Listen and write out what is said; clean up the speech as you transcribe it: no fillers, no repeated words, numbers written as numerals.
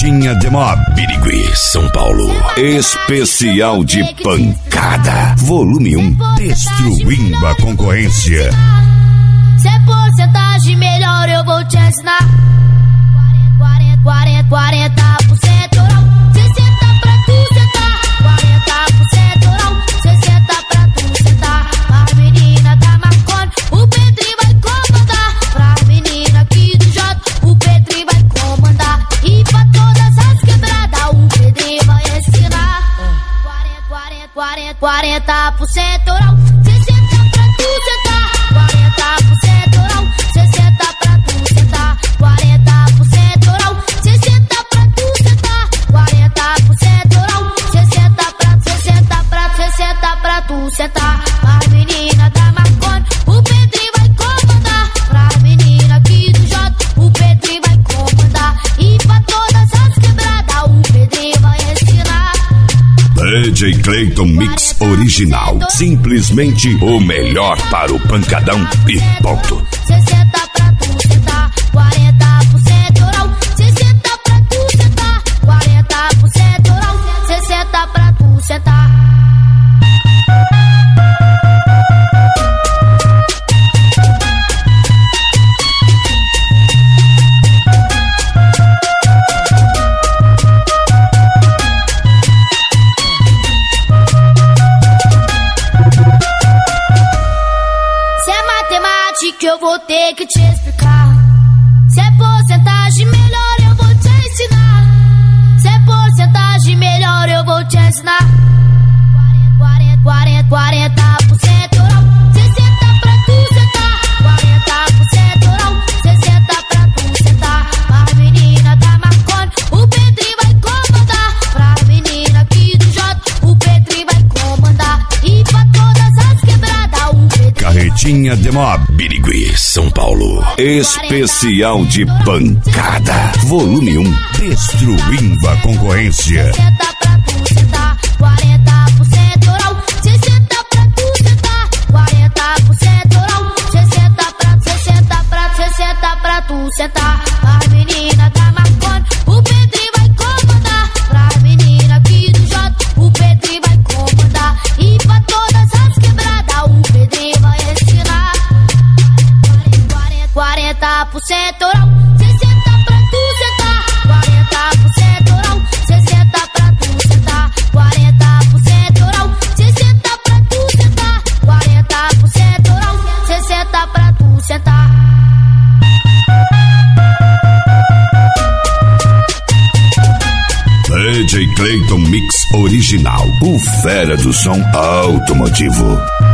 Carretinha de Mob, Birigui, São Paulo. Especial de pancada. Volume 1. Destruindo a concorrência. Se é porcentagem melhor eu vou te ensinar. 40% oral, 60% pra tu sentar. 40% oral, 60% pra tu sentar. Pra menina da Marconi, o Petri vai comandar. Pra menina aqui do J, o Petri vai comandar. E pra todas as quebradas, o Petri vai ensinar. 40% oral, 60% pra tu sentar. 40% oral, 60% pra tu sentar. 40% oral, 60% pra tu sentar. 40% oral, 60% pra tu sentar. Pra menina da Marconi, o Petri vai comandar. Pra menina aqui do J, o Petri vai comandar. E pra todas as quebradas, o Petri vai ensinar. DJ Clayton Mix Original. Simplesmente o melhor para o pancadão e ponto. 60% pra tu sentar. 40% oral, 60% pra tu sentar. 40% oral, 60% pra tu sentar. Que eu vou ter que te explicar. Se é porcentagem melhor eu vou te ensinar. Se é porcentagem melhor eu vou te ensinar. 40% oral, 60% pra tu sentar. 40% oral, 60% pra tu sentar. Pra menina da Marconi, o Petri vai comandar. Pra menina aqui do J, o Petri vai comandar. E pra todas as quebradas, o Petri. Carretinha de Mob, Birigui, São Paulo. Especial de pancada. Volume 1. Destruindo a concorrência. 60% pra tu sentar. 40% oral, 60% pra tu sentar. 40% oral, 60% pra tu sentar. Pra menina da Marconi, o Petri vai comandar. Pra menina aqui do J, o Petri vai comandar. E pra todas as quebradas, o Petri vai ensinar. 40% oral, 60% pra tu sentar. 40% oral, 60% pra tu sentar. 40% oral, 60% pra tu sentar. 40% oral, 60% pra tu sentar. DJ Clayton Mix Original. O fera do som automotivo.